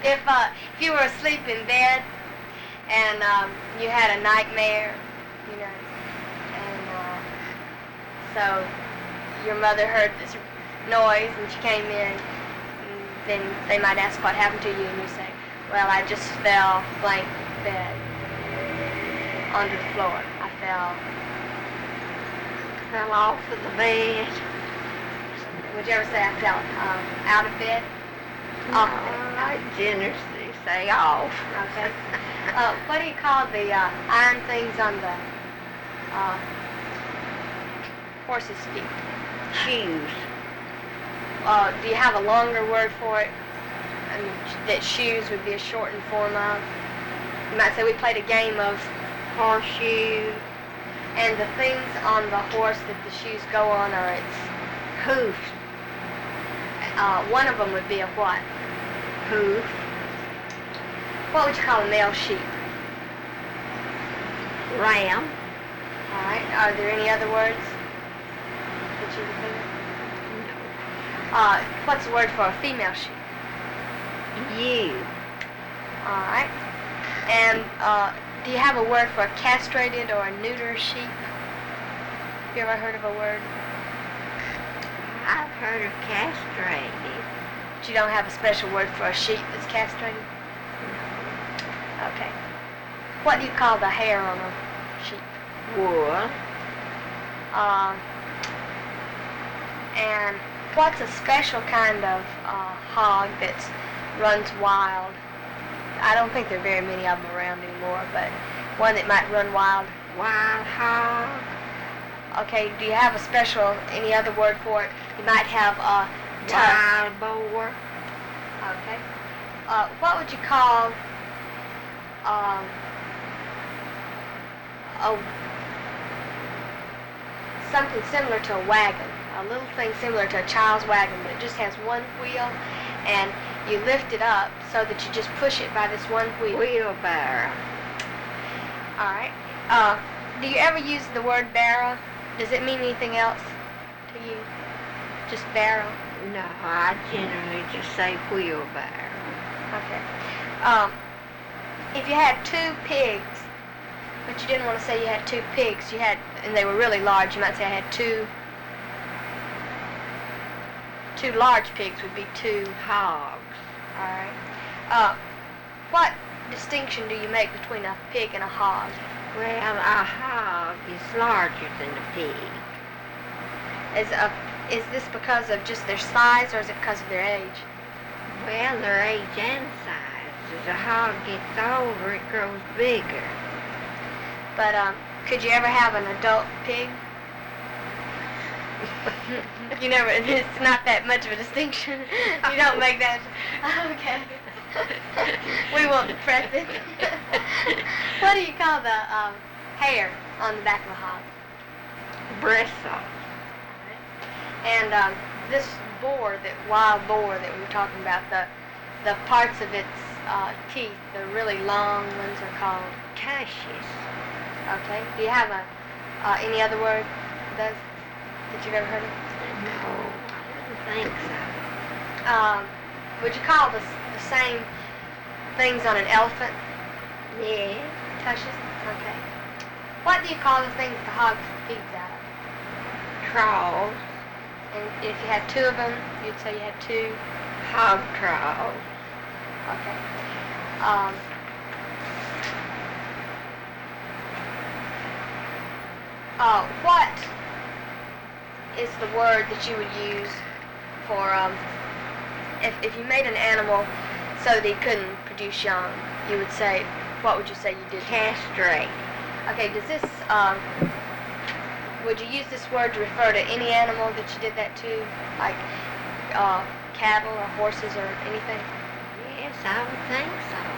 if you were asleep in bed and you had a nightmare, you know, and so your mother heard this noise and she came in, and then they might ask what happened to you, and you say, well, I just fell blank bed onto the floor. I fell off of the bed. Would you ever say I fell out of bed? No, I generously say off. Okay. What do you call the iron things on the horse's feet? Shoes. Do you have a longer word for it? I mean, that shoes would be a shortened form of? You might say we played a game of horseshoe. And the things on the horse that the shoes go on are its hoofs. One of them would be a what? Hoof. What would you call a male sheep? Ram. All right. Are there any other words that you would think of? No. What's the word for a female sheep? Ewe. All right. And do you have a word for a castrated or a neuter sheep? Have you ever heard of a word? I've heard of castrated. But you don't have a special word for a sheep that's castrated? No. Okay. What do you call the hair on a sheep? Wool. And what's a special kind of hog that runs wild? I don't think there are very many of them around anymore, but one that might run wild. Wild hog. Okay, do you have a special, any other word for it? You might have a wild boar. Okay. What would you call something similar to a wagon? A little thing similar to a child's wagon, but it just has one wheel, and you lift it up so that you just push it by this one wheel. Wheelbarrow. All right. Do you ever use the word barrow? Does it mean anything else to you? Just barrow? No, I generally just say wheelbarrow. Okay. If you had two pigs, but you didn't want to say you had two pigs, you had, and they were really large, you might say I had two large pigs would be two hogs. All right. What distinction do you make between a pig and a hog? Well, a hog is larger than a pig. Is this because of just their size, or is it because of their age? Well, their age and size. As a hog gets older, it grows bigger. But could you ever have an adult pig? You never. It's not that much of a distinction. You don't make that. Okay. We won't press it. What do you call the hair on the back of a hog? Bristle. And this boar, that wild boar that we were talking about, the parts of its teeth, the really long ones, are called tushes. Okay. Do you have any other word that you've ever heard of? No, I don't think so. Would you call the same things on an elephant? Yeah. Tushes? Okay. What do you call the thing that the hog feeds out of? Trawl. And if you had two of them, you'd say you had two? Hog trawl. Okay. What is the word that you would use for, if you made an animal so that he couldn't produce young, you would say, what would you say you did? Castrate. Okay, does this, would you use this word to refer to any animal that you did that to? Like cattle or horses or anything? Yes, I would think so.